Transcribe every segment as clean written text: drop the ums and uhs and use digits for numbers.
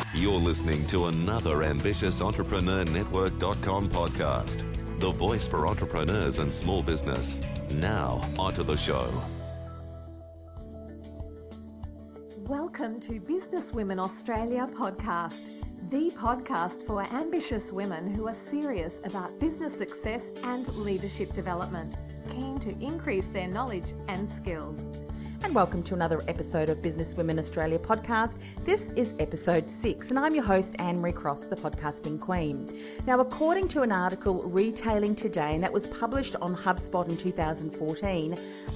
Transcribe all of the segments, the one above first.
You're listening to another Ambitious Entrepreneur Network.com podcast, the voice for entrepreneurs and small business. Now, onto the show. Welcome to Business Women Australia podcast, the podcast for ambitious women who are serious about business success and leadership development, keen to increase their knowledge and skills. And welcome to another episode of Business Women Australia podcast. This is episode 6, and I'm your host, Anne-Marie Cross, the podcasting queen. Now, according to an article, Retailing Today, and that was published on HubSpot in 2014,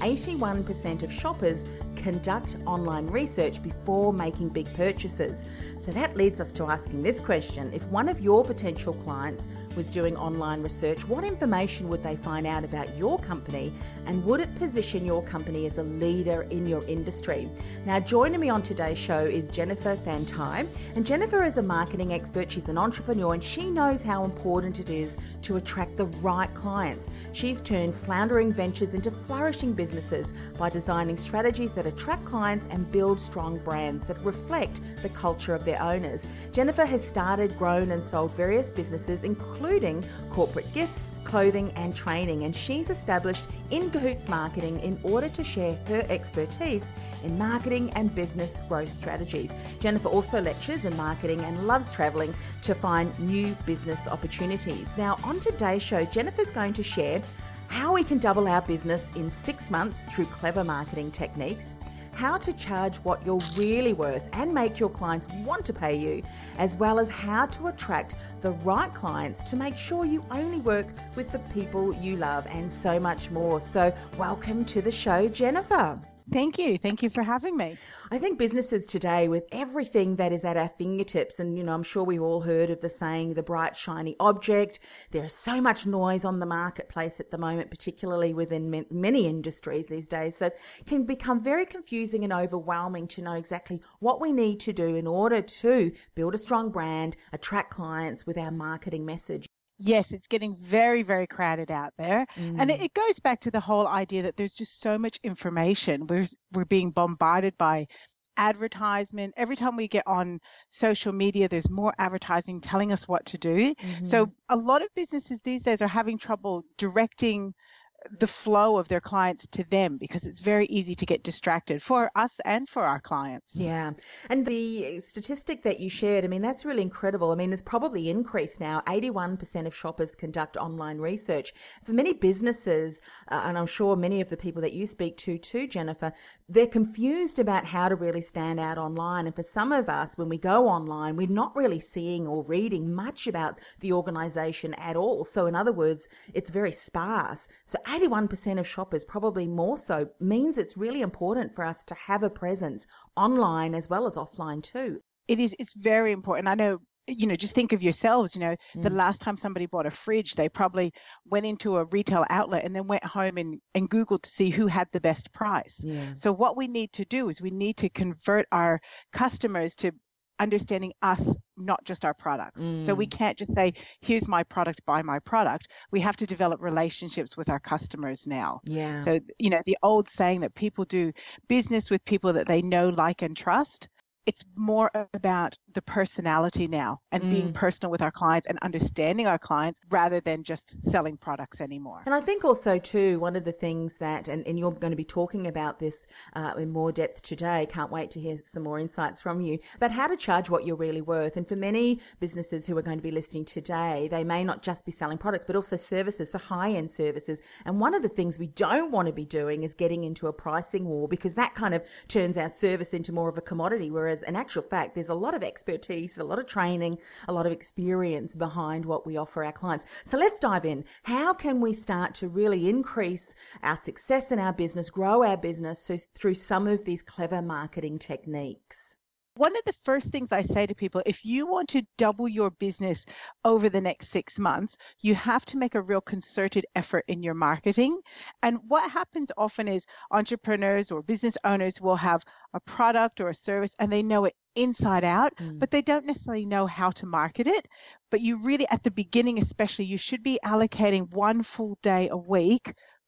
81% of shoppers conduct online research before making big purchases. So that leads us to asking this question. If one of your potential clients was doing online research, what information would they find out about your company, and would it position your company as a leader in your industry? Now, joining me on today's show is Jennifer Thantai, and Jennifer is a marketing expert. She's an entrepreneur, and she knows how important it is to attract the right clients. She's turned floundering ventures into flourishing businesses by designing strategies that attract clients and build strong brands that reflect the culture of their owners. Jennifer has started, grown and sold various businesses, including corporate gifts, clothing and training, and she's established In Cahoots Marketing in order to share her expertise in marketing and business growth strategies. Jennifer also lectures in marketing and loves traveling to find new business opportunities. Now, on today's show, Jennifer's going to share how we can double our business in 6 months through clever marketing techniques, how to charge what you're really worth and make your clients want to pay you, as well as how to attract the right clients to make sure you only work with the people you love, and so much more. So welcome to the show, Jennifer. Thank you. Thank you for having me. I think businesses today, with everything that is at our fingertips, and I'm sure we've all heard of the saying, the bright, shiny object. There is so much noise on the marketplace at the moment, particularly within many industries these days. So it can become very confusing and overwhelming to know exactly what we need to do in order to build a strong brand, attract clients with our marketing message. Yes, it's getting very, very crowded out there. And it goes back to the whole idea that there's just so much information. We're being bombarded by advertisement. Every time we get on social media, there's more advertising telling us what to do. So a lot of businesses these days are having trouble directing the flow of their clients to them, because it's very easy to get distracted for us and for our clients. Yeah. And the statistic that you shared, that's really incredible. It's probably increased now. 81% of shoppers conduct online research. For many businesses, and I'm sure many of the people that you speak to too, Jennifer, they're confused about how to really stand out online. And for some of us, when we go online, we're not really seeing or reading much about the organization at all. So in other words, it's very sparse. So 81% of shoppers, probably more so, means it's really important for us to have a presence online as well as offline too. It's very important. I know, just think of yourselves, the last time somebody bought a fridge, they probably went into a retail outlet and then went home and Googled to see who had the best price. Yeah. So what we need to do is we need to convert our customers to understanding us, not just our products. So we can't just say, here's my product, buy my product. We have to develop relationships with our customers now. Yeah. So, the old saying that people do business with people that they know, like, and trust. It's more about the personality now and being personal with our clients and understanding our clients rather than just selling products anymore. And I think also too, one of the things that, and you're going to be talking about this in more depth today, can't wait to hear some more insights from you, but how to charge what you're really worth. And for many businesses who are going to be listening today, they may not just be selling products, but also services, so high-end services. And one of the things we don't want to be doing is getting into a pricing war, because that kind of turns our service into more of a commodity, whereas in actual fact, there's a lot of expertise, a lot of training, a lot of experience behind what we offer our clients. So let's dive in. How can we start to really increase our success in our business, grow our business through some of these clever marketing techniques? One of the first things I say to people, if you want to double your business over the next 6 months, you have to make a real concerted effort in your marketing. And what happens often is entrepreneurs or business owners will have a product or a service and they know it inside out, but they don't necessarily know how to market it. But you really, at the beginning especially, you should be allocating 1 full day a week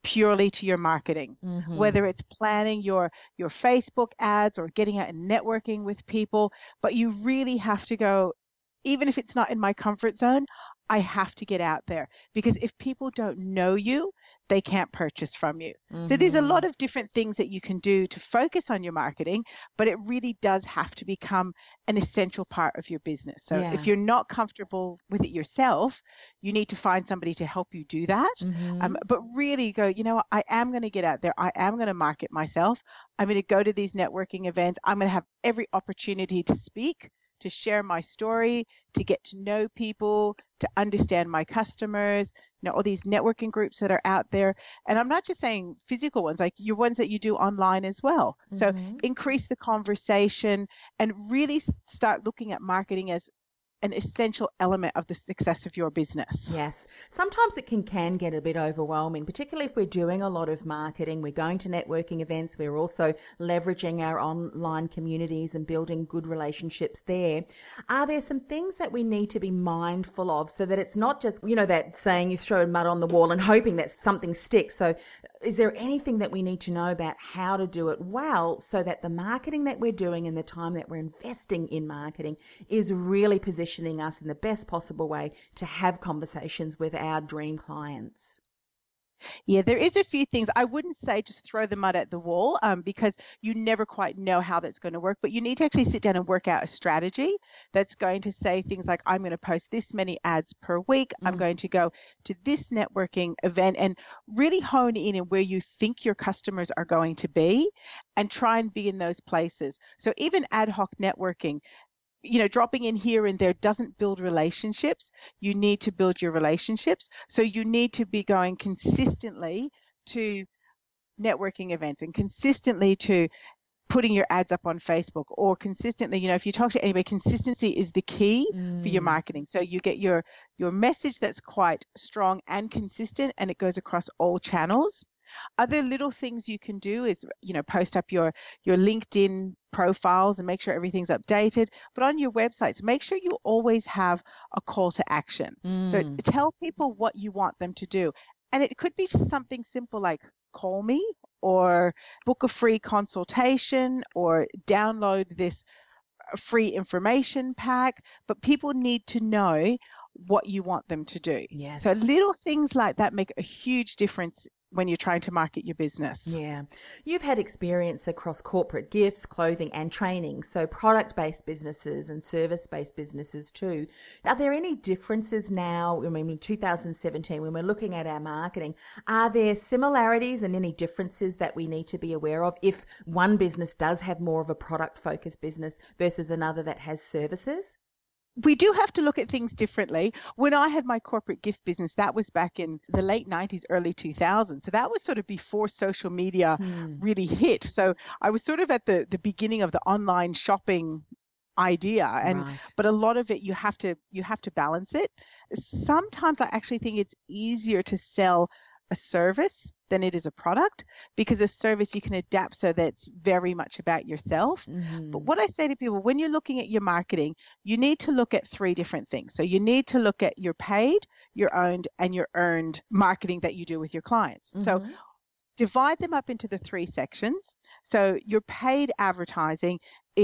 purely to your marketing, whether it's planning your Facebook ads or getting out and networking with people. But you really have to go, even if it's not in my comfort zone, I have to get out there, because if people don't know you, they can't purchase from you. So there's a lot of different things that you can do to focus on your marketing, but it really does have to become an essential part of your business. So if you're not comfortable with it yourself, you need to find somebody to help you do that. But really go, you know what, I am going to get out there. I am going to market myself. I'm going to go to these networking events. I'm going to have every opportunity to speak, to share my story, to get to know people, to understand my customers, you know, all these networking groups that are out there. And I'm not just saying physical ones, like your ones that you do online as well. So increase the conversation and really start looking at marketing as an essential element of the success of your business. Yes. Sometimes it can get a bit overwhelming, particularly if we're doing a lot of marketing, we're going to networking events, we're also leveraging our online communities and building good relationships there. Are there some things that we need to be mindful of so that it's not just, you know, that saying you throw mud on the wall and hoping that something sticks? So is there anything that we need to know about how to do it well so that the marketing that we're doing and the time that we're investing in marketing is really positioning us in the best possible way to have conversations with our dream clients? Yeah, there is a few things. I wouldn't say just throw the mud at the wall, because you never quite know how that's going to work. But you need to actually sit down and work out a strategy that's going to say things like, I'm going to post this many ads per week. I'm going to go to this networking event, and really hone in on where you think your customers are going to be and try and be in those places. So even ad hoc networking, you know, dropping in here and there doesn't build relationships. You need to build your relationships. So you need to be going consistently to networking events and consistently to putting your ads up on Facebook, or consistently, you know, if you talk to anybody, consistency is the key for your marketing. So you get your message that's quite strong and consistent, and it goes across all channels. Other little things you can do is, you know, post up your LinkedIn profiles and make sure everything's updated. But on your websites, make sure you always have a call to action. So tell people what you want them to do. And it could be just something simple like call me, or book a free consultation, or download this free information pack. But people need to know what you want them to do. Yes. So little things like that make a huge difference when you're trying to market your business. Yeah. You've had experience across corporate gifts, clothing and training, so product-based businesses and service-based businesses too. Are there any differences now, I mean, in 2017, when we're looking at our marketing, are there similarities and any differences that we need to be aware of if one business does have more of a product-focused business versus another that has services? We do have to look at things differently. When I had my corporate gift business, that was back in the late 90s, early 2000s. So that was sort of before social media really hit. So I was sort of at the beginning of the online shopping idea. And but a lot of it, you have to balance it. Sometimes I actually think it's easier to sell a service than it is a product, because a service you can adapt so that's very much about yourself. But what I say to people, when you're looking at your marketing, you need to look at three different things. So you need to look at your paid, your owned, and your earned marketing that you do with your clients. So divide them up into the three sections. So your paid advertising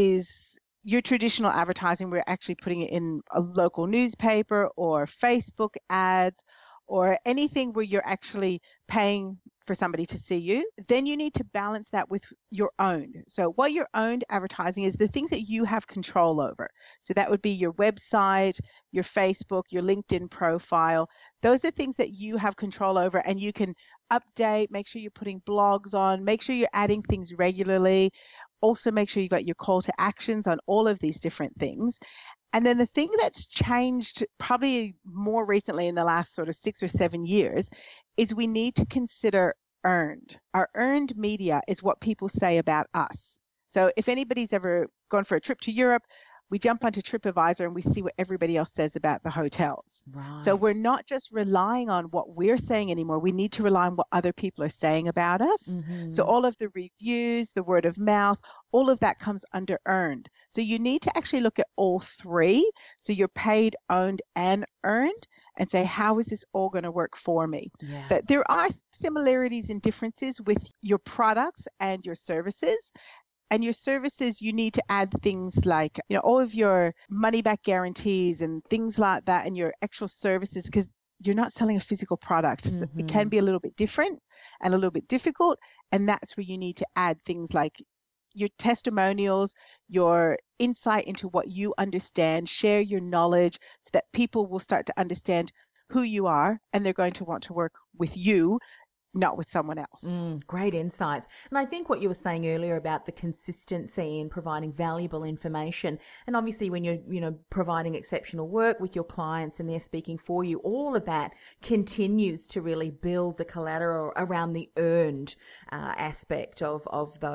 is your traditional advertising. We're actually putting it in a local newspaper or Facebook ads, or anything where you're actually paying for somebody to see you. Then you need to balance that with your own. So what your owned advertising is, the things that you have control over. So that would be your website, your Facebook, your LinkedIn profile. Those are things that you have control over, and you can update, make sure you're putting blogs on, make sure you're adding things regularly. Also make sure you've got your call to actions on all of these different things. And then the thing that's changed probably more recently in the last sort of 6 or 7 years is we need to consider earned. Our earned media is what people say about us. So if anybody's ever gone for a trip to Europe, we jump onto TripAdvisor and we see what everybody else says about the hotels. Right. So we're not just relying on what we're saying anymore. We need to rely on what other people are saying about us. Mm-hmm. So all of the reviews, the word of mouth, all of that comes under earned. So you need to actually look at all three. So you're paid, owned, and earned, and say, how is this all going to work for me? Yeah. So there are similarities and differences with your products and your services. And your services, you need to add things like, all of your money back guarantees and things like that, and your actual services, because you're not selling a physical product. Mm-hmm. It can be a little bit different and a little bit difficult. And that's where you need to add things like your testimonials, your insight into what you understand, share your knowledge so that people will start to understand who you are, and they're going to want to work with you, not with someone else. Great insights. And I think what you were saying earlier about the consistency in providing valuable information, and obviously when you're providing exceptional work with your clients and they're speaking for you, all of that continues to really build the collateral around the earned aspect of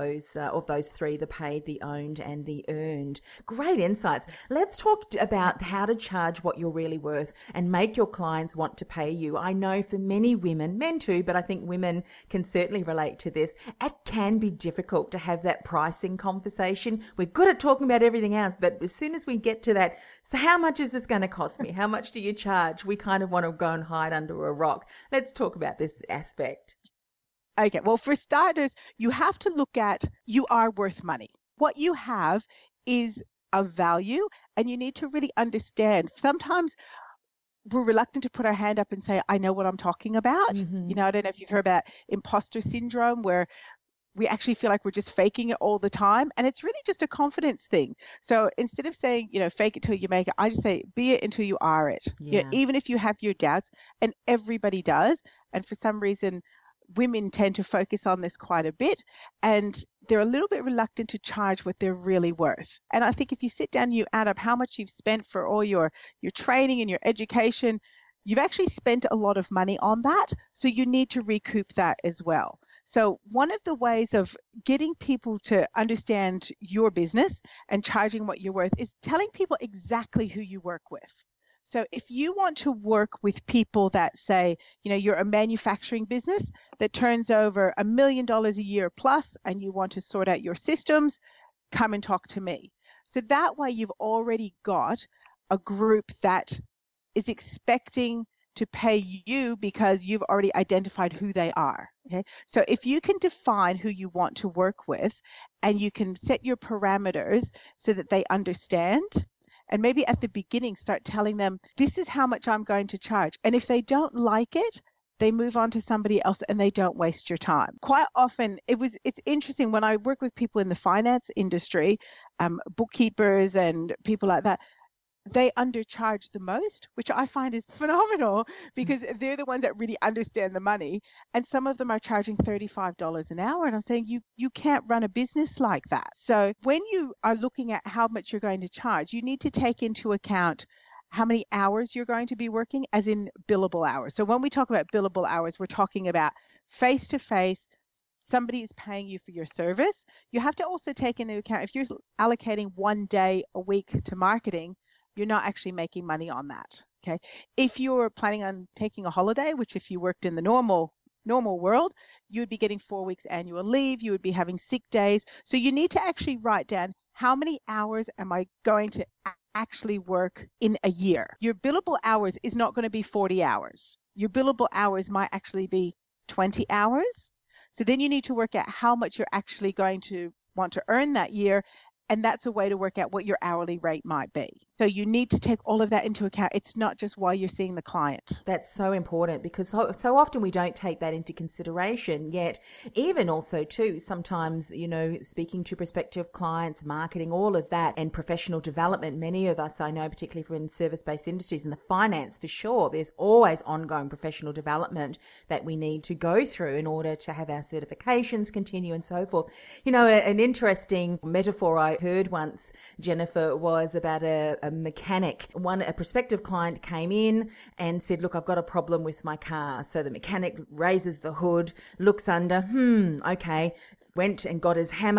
those three: the paid, the owned, and the earned. Great insights. Let's talk about how to charge what you're really worth and make your clients want to pay you. I know for many women, men too, but I think women can certainly relate to this. It can be difficult to have that pricing conversation. We're good at talking about everything else, but as soon as we get to that, so how much is this going to cost me? How much do you charge? We kind of want to go and hide under a rock. Let's talk about this aspect. Okay, well, for starters, you have to look at you are worth money. What you have is of value, and you need to really understand. Sometimes we're reluctant to put our hand up and say, I know what I'm talking about. Mm-hmm. I don't know if you've heard about imposter syndrome, where we actually feel like we're just faking it all the time. And it's really just a confidence thing. So instead of saying, fake it till you make it, I just say, be it until you are it. Yeah. Even if you have your doubts, and everybody does. And for some reason, women tend to focus on this quite a bit, and they're a little bit reluctant to charge what they're really worth. And I think if you sit down and you add up how much you've spent for all your training and your education, you've actually spent a lot of money on that. So you need to recoup that as well. So one of the ways of getting people to understand your business and charging what you're worth is telling people exactly who you work with. So if you want to work with people that say, you're a manufacturing business that turns over $1 million a year plus, and you want to sort out your systems, come and talk to me. So that way you've already got a group that is expecting to pay you because you've already identified who they are. Okay. So if you can define who you want to work with, and you can set your parameters so that they understand, and maybe at the beginning start telling them, this is how much I'm going to charge. And if they don't like it, they move on to somebody else and they don't waste your time. Quite often, it's interesting when I work with people in the finance industry, bookkeepers and people like that, they undercharge the most, which I find is phenomenal because they're the ones that really understand the money. And some of them are charging $35 an hour. And I'm saying you can't run a business like that. So when you are looking at how much you're going to charge, you need to take into account how many hours you're going to be working, as in billable hours. So when we talk about billable hours, we're talking about face-to-face. Somebody is paying you for your service. You have to also take into account if you're allocating 1 day a week to marketing, you're not actually making money on that. Okay. If you're planning on taking a holiday, which if you worked in the normal world, you would be getting 4 weeks annual leave. You would be having sick days. So you need to actually write down how many hours am I going to actually work in a year. Your billable hours is not going to be 40 hours. Your billable hours might actually be 20 hours. So then you need to work out how much you're actually going to want to earn that year. And that's a way to work out what your hourly rate might be. So you need to take all of that into account. It's not just while you're seeing the client. That's so important because so often we don't take that into consideration. Yet even also too, sometimes, speaking to prospective clients, marketing, all of that, and professional development, many of us, I know, particularly from service-based industries and the finance for sure, there's always ongoing professional development that we need to go through in order to have our certifications continue and so forth. An interesting metaphor I heard once, Jennifer, was about a mechanic. A prospective client came in and said, look, I've got a problem with my car. So the mechanic raises the hood, looks under, okay, went and got his hammer,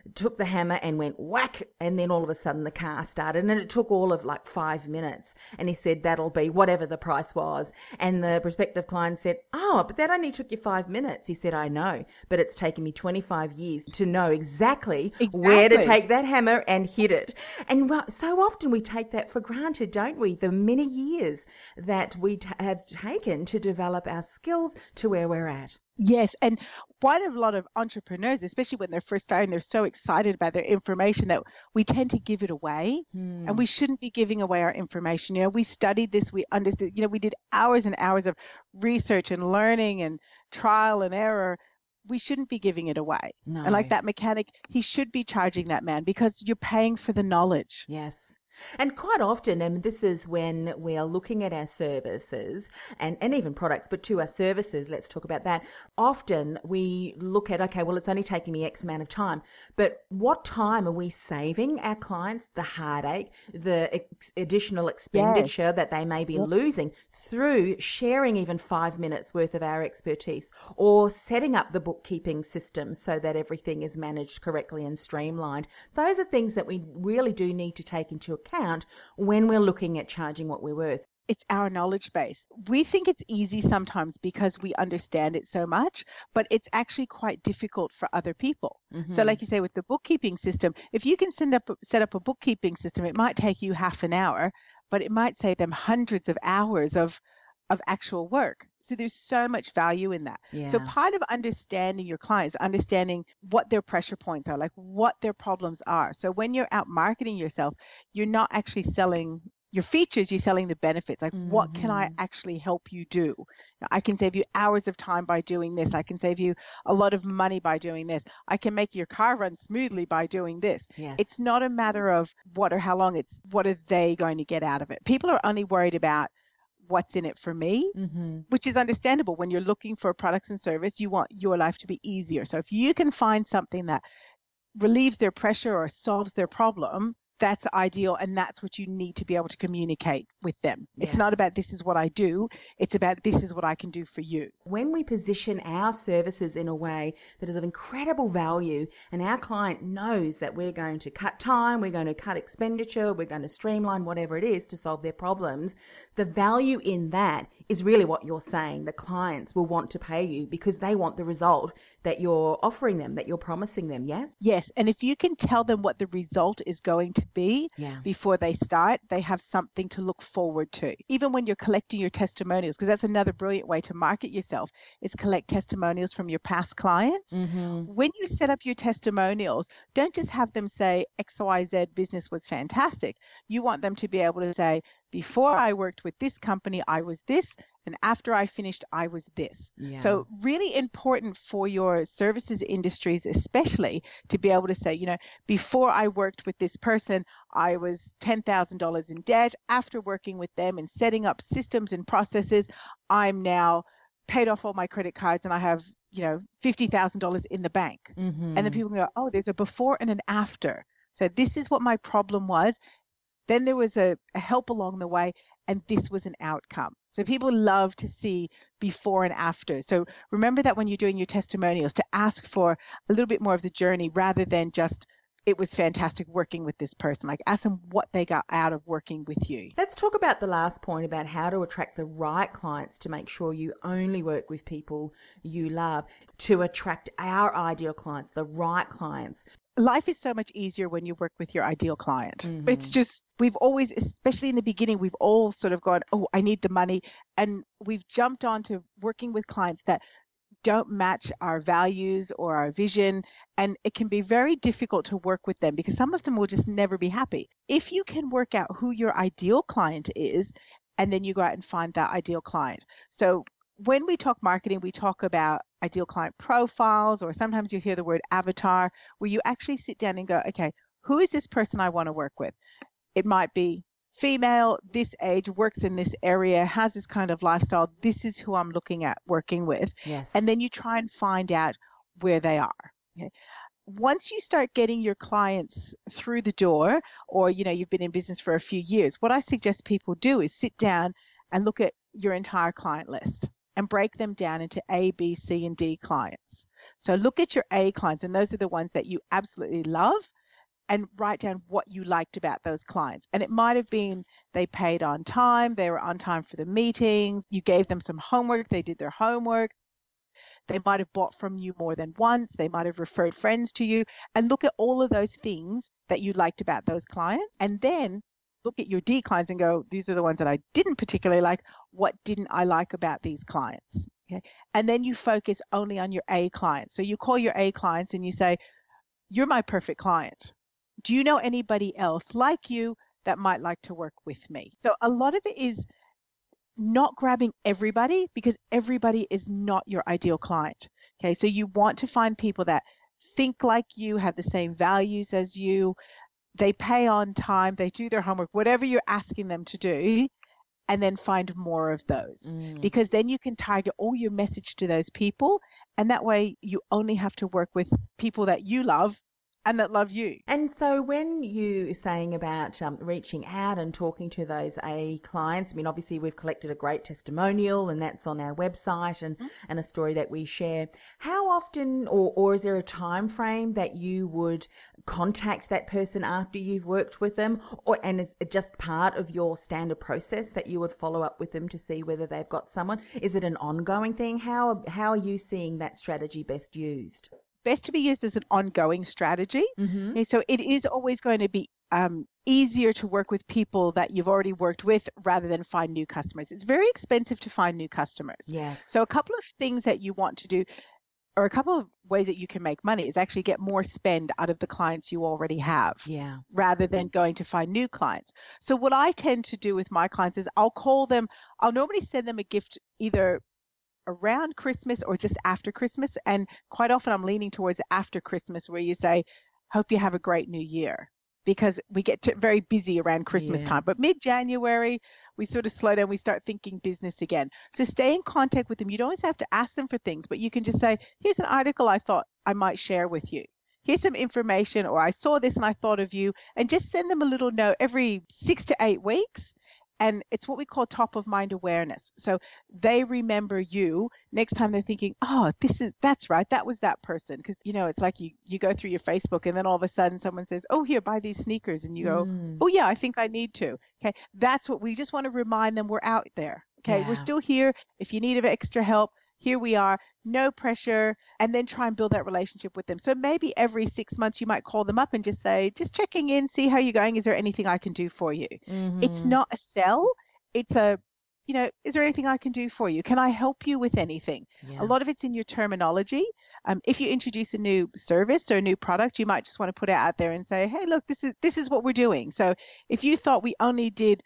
took the hammer and went whack, and then all of a sudden the car started, and it took all of like 5 minutes. And he said, that'll be whatever the price was. And the prospective client said, oh, but that only took you 5 minutes. He said, I know, but it's taken me 25 years to know exactly where to take that hammer and hit it. And so often we take that for granted, don't we? The many years that we have taken to develop our skills to where we're at. Yes, and quite a lot of entrepreneurs, especially when they're first starting, they're so excited about their information that we tend to give it away, and we shouldn't be giving away our information. We studied this, we understood, we did hours and hours of research and learning and trial and error. We shouldn't be giving it away. No. And like that mechanic, he should be charging that man because you're paying for the knowledge. Yes. And quite often, and this is when we are looking at our services and even products, but to our services, let's talk about that. Often we look at, okay, well, it's only taking me X amount of time, but what time are we saving our clients the heartache, the additional expenditure that they may be losing through sharing even 5 minutes worth of our expertise, or setting up the bookkeeping system so that everything is managed correctly and streamlined? Those are things that we really do need to take into account when we're looking at charging what we're worth. It's our knowledge base. We think it's easy sometimes because we understand it so much, but it's actually quite difficult for other people. So like you say, with the bookkeeping system, if you can set up a bookkeeping system, it might take you half an hour, but it might save them hundreds of hours of actual work. So there's so much value in that. Yeah. So part of understanding your clients, understanding what their pressure points are, like what their problems are. So when you're out marketing yourself, you're not actually selling your features, you're selling the benefits. Like, what can I actually help you do? I can save you hours of time by doing this. I can save you a lot of money by doing this. I can make your car run smoothly by doing this. Yes. It's not a matter of what or how long, it's what are they going to get out of it. People are only worried about what's in it for me, which is understandable. When you're looking for products and service, you want your life to be easier. So if you can find something that relieves their pressure or solves their problem, that's ideal, and that's what you need to be able to communicate with them. Yes. It's not about this is what I do, it's about this is what I can do for you. When we position our services in a way that is of incredible value, and our client knows that we're going to cut time, we're going to cut expenditure, we're going to streamline whatever it is to solve their problems, the value in that is really what you're saying. The clients will want to pay you because they want the result that you're offering them, that you're promising them, yes? Yes, and if you can tell them what the result is going to be before they start, they have something to look forward to. Even when you're collecting your testimonials, because that's another brilliant way to market yourself, is collect testimonials from your past clients. When you set up your testimonials, don't just have them say XYZ business was fantastic. You want them to be able to say, before I worked with this company, I was this, and after I finished, I was this. Yeah. So really important for your services industries, especially, to be able to say, before I worked with this person, I was $10,000 in debt. After working with them and setting up systems and processes, I'm now paid off all my credit cards and I have, $50,000 in the bank. And then people go, oh, there's a before and an after. So this is what my problem was. Then there was a help along the way, and this was an outcome. So people love to see before and after. So remember that when you're doing your testimonials, to ask for a little bit more of the journey rather than just, it was fantastic working with this person. Like, ask them what they got out of working with you. Let's talk about the last point about how to attract the right clients to make sure you only work with people you love, to attract our ideal clients, the right clients. Life is so much easier when you work with your ideal client. It's just, we've always, especially in the beginning, we've all sort of gone, oh, I need the money. And we've jumped on to working with clients that don't match our values or our vision. And it can be very difficult to work with them because some of them will just never be happy. If you can work out who your ideal client is, and then you go out and find that ideal client. So when we talk marketing, we talk about ideal client profiles, or sometimes you hear the word avatar, where you actually sit down and go, okay, who is this person I want to work with? It might be female, this age, works in this area, has this kind of lifestyle. This is who I'm looking at working with. Yes. And then you try and find out where they are. Okay. Once you start getting your clients through the door, or, you've been in business for a few years, what I suggest people do is sit down and look at your entire client list and break them down into A, B, C, and D clients. So look at your A clients, and those are the ones that you absolutely love, and write down what you liked about those clients. And it might have been they paid on time, they were on time for the meetings, you gave them some homework, they did their homework, they might have bought from you more than once, they might have referred friends to you, and look at all of those things that you liked about those clients. And then look at your D clients and go, these are the ones that I didn't particularly like. What didn't I like about these clients? Okay. And then you focus only on your A clients. So you call your A clients and you say, you're my perfect client. Do you know anybody else like you that might like to work with me? So a lot of it is not grabbing everybody, because everybody is not your ideal client. Okay. So you want to find people that think like you, have the same values as you, they pay on time, they do their homework, whatever you're asking them to do, and then find more of those. Because then you can target all your message to those people, and that way you only have to work with people that you love and that love you. And so when you're saying about reaching out and talking to those A clients, I mean, obviously we've collected a great testimonial and that's on our website and a story that we share. How often, or is there a time frame that you would contact that person after you've worked with them? And is it just part of your standard process that you would follow up with them to see whether they've got someone? Is it an ongoing thing? How are you seeing that strategy best used? Best to be used as an ongoing strategy. Okay, so it is always going to be easier to work with people that you've already worked with rather than find new customers. It's very expensive to find new customers. Yes. So a couple of things that you want to do, or a couple of ways that you can make money, is actually get more spend out of the clients you already have, rather than going to find new clients. So what I tend to do with my clients is I'll normally send them a gift either around Christmas or just after Christmas. And quite often I'm leaning towards after Christmas, where you say, hope you have a great new year, because we get very busy around Christmas time. But mid-January, we sort of slow down, we start thinking business again. So stay in contact with them. You don't always have to ask them for things, but you can just say, here's an article I thought I might share with you. Here's some information, or I saw this and I thought of you, and just send them a little note every 6 to 8 weeks. And it's what we call top of mind awareness. So they remember you next time they're thinking, oh, that's right, that was that person. Because, it's like you go through your Facebook and then all of a sudden someone says, oh, here, buy these sneakers. And you go, oh, yeah, I think I need to. Okay, that's what we just want to remind them, we're out there. Okay, we're still here. If you need extra help, here we are, no pressure, and then try and build that relationship with them. So maybe every 6 months you might call them up and just say, just checking in, see how you're going. Is there anything I can do for you? It's not a sell. It's a, is there anything I can do for you? Can I help you with anything? A lot of it's in your terminology. If you introduce a new service or a new product, you might just want to put it out there and say, hey, look, this is what we're doing. So if you thought we only did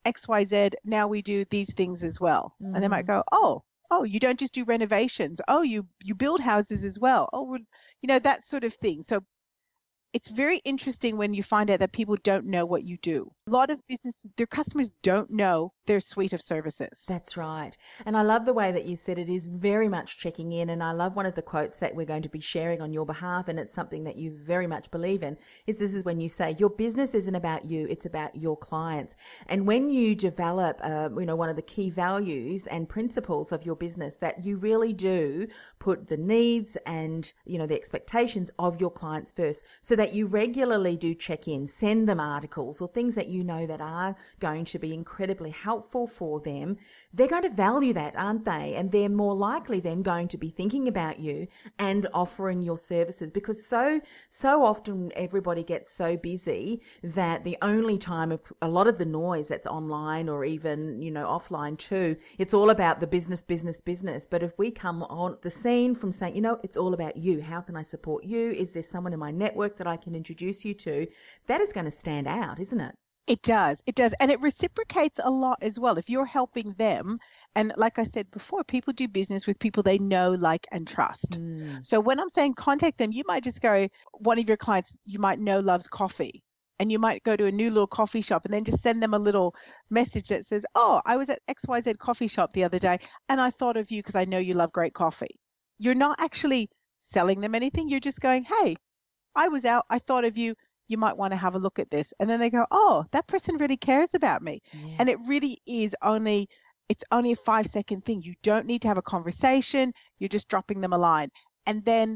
XYZ, now we do these things as well. And they might go, oh, you don't just do renovations. Oh, you build houses as well. Oh, that sort of thing. So it's very interesting when you find out that people don't know what you do. A lot of businesses, their customers don't know their suite of services. That's right. And I love the way that you said it is very much checking in. And I love one of the quotes that we're going to be sharing on your behalf, and it's something that you very much believe in, this is when you say your business isn't about you, it's about your clients. And when you develop, one of the key values and principles of your business, that you really do put the needs and, the expectations of your clients first, so that you regularly do check in, send them articles or things that that are going to be incredibly helpful for them. They're going to value that, aren't they? And they're more likely then going to be thinking about you and offering your services, because so often everybody gets so busy that the only time a lot of the noise that's online or even, offline too, it's all about the business. But if we come on the scene from saying, it's all about you. How can I support you? Is there someone in my network that I can introduce you to? That is going to stand out, isn't it? It does. And it reciprocates a lot as well. If you're helping them, and like I said before, people do business with people they know, like, and trust. So when I'm saying contact them, you might just go, one of your clients you might know loves coffee, and you might go to a new little coffee shop and then just send them a little message that says, oh, I was at XYZ coffee shop the other day and I thought of you because I know you love great coffee. You're not actually selling them anything. You're just going, hey, I was out, I thought of you. You might want to have a look at this. And then they go, oh, that person really cares about me. Yes. And it really is it's only a 5-second thing. You don't need to have a conversation. You're just dropping them a line. And then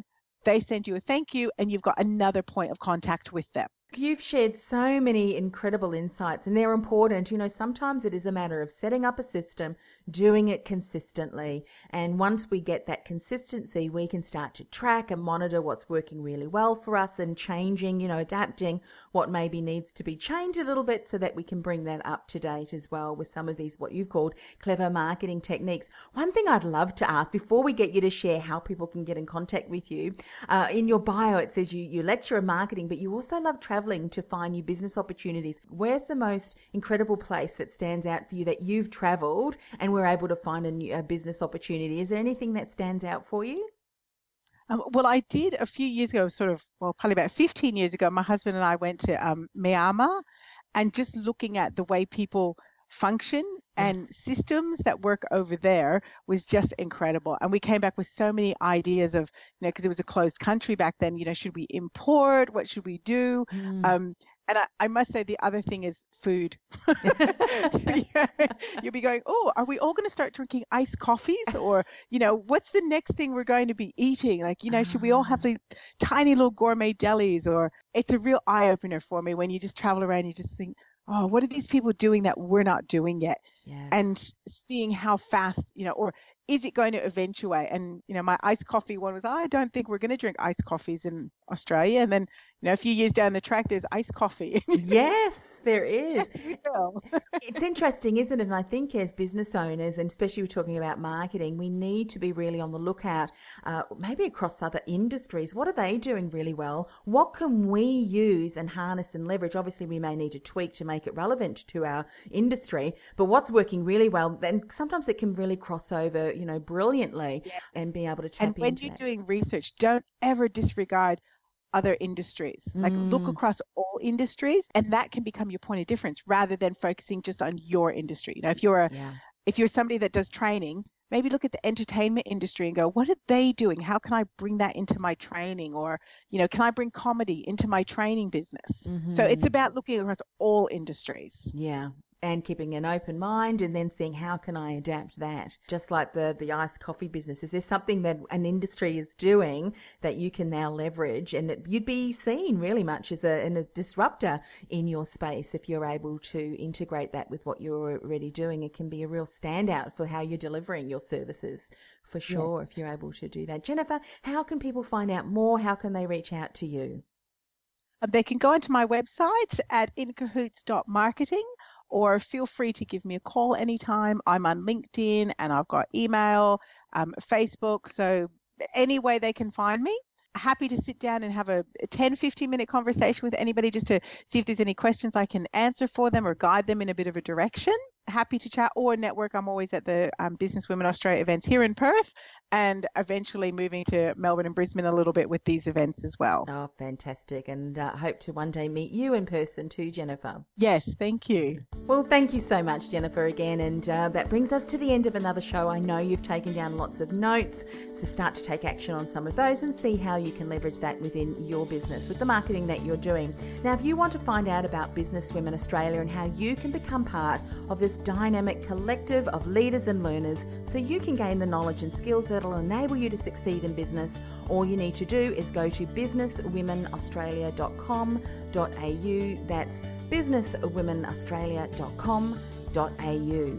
they send you a thank you, and you've got another point of contact with them. You've shared so many incredible insights, and they're important. You know, sometimes it is a matter of setting up a system, doing it consistently. And once we get that consistency, we can start to track and monitor what's working really well for us and changing, you know, adapting what maybe needs to be changed a little bit so that we can bring that up to date as well with some of these, what you've called clever marketing techniques. One thing I'd love to ask before we get you to share how people can get in contact with you, in your bio, it says you lecture in marketing, but you also love traveling to find new business opportunities. Where's the most incredible place that stands out for you that you've traveled and were able to find a business opportunity? Is there anything that stands out for you? Well, I did a few years ago, probably about 15 years ago, my husband and I went to Myanmar, and just looking at the way people function and systems that work over there was just incredible. And we came back with so many ideas of, you know, because it was a closed country back then, you know, should we import? What should we do? And I must say the other thing is food. You'll be going, oh, are we all going to start drinking iced coffees? Or, you know, what's the next thing we're going to be eating? Like, you know, should we all have these tiny little gourmet delis? Or it's a real eye opener for me when you just travel around, you just think, oh, what are these people doing that we're not doing yet? Yes. And seeing how fast, you know, or is it going to eventuate? And, you know, my iced coffee one was, I don't think we're going to drink iced coffees in Australia. And then, you know, a few years down the track, there's iced coffee. Yes, there is. Yeah. It's interesting, isn't it? And I think as business owners, and especially we're talking about marketing, we need to be really on the lookout, maybe across other industries. What are they doing really well? What can we use and harness and leverage? Obviously, we may need to tweak to make it relevant to our industry, but what's working really well, then sometimes it can really cross over, you know, brilliantly and be able to tap into. And when you're doing research, don't ever disregard other industries. Like look across all industries, and that can become your point of difference rather than focusing just on your industry. You know, if you're somebody that does training, maybe look at the entertainment industry and go, what are they doing? How can I bring that into my training? Or, you know, can I bring comedy into my training business? So it's about looking across all industries. Yeah. And keeping an open mind and then seeing how can I adapt that. Just like the iced coffee business. Is there something that an industry is doing that you can now leverage? And you'd be seen really much as a disruptor in your space if you're able to integrate that with what you're already doing. It can be a real standout for how you're delivering your services, for sure, if you're able to do that. Jennifer, how can people find out more? How can they reach out to you? They can go onto my website at incahoots.marketing. Or feel free to give me a call anytime. I'm on LinkedIn and I've got email, Facebook. So any way they can find me. Happy to sit down and have a 10, 15-minute conversation with anybody just to see if there's any questions I can answer for them or guide them in a bit of a direction. Happy to chat or network. I'm always at the Business Women Australia events here in Perth and eventually moving to Melbourne and Brisbane a little bit with these events as well. Oh, fantastic. And hope to one day meet you in person too, Jennifer. Yes, thank you. Well, thank you so much, Jennifer, again. And that brings us to the end of another show. I know you've taken down lots of notes, so start to take action on some of those and see how you can leverage that within your business with the marketing that you're doing. Now, if you want to find out about Business Women Australia and how you can become part of this dynamic collective of leaders and learners so you can gain the knowledge and skills that will enable you to succeed in business, all you need to do is go to businesswomenaustralia.com.au. That's businesswomenaustralia.com.au.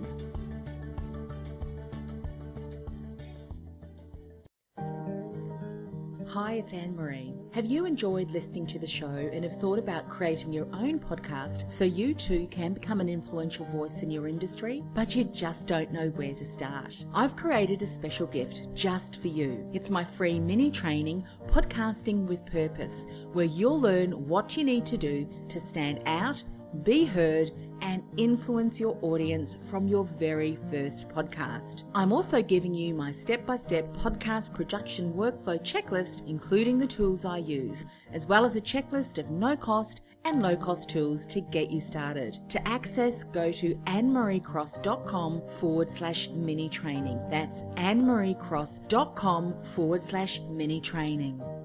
Hi, it's Anne-Marie. Have you enjoyed listening to the show and have thought about creating your own podcast so you too can become an influential voice in your industry, but you just don't know where to start? I've created a special gift just for you. It's my free mini training, Podcasting with Purpose, where you'll learn what you need to do to stand out, be heard, and influence your audience from your very first podcast. I'm also giving you my step-by-step podcast production workflow checklist, including the tools I use, as well as a checklist of no-cost and low-cost tools to get you started. To access, go to annemariecross.com/mini training. That's annemariecross.com/mini training.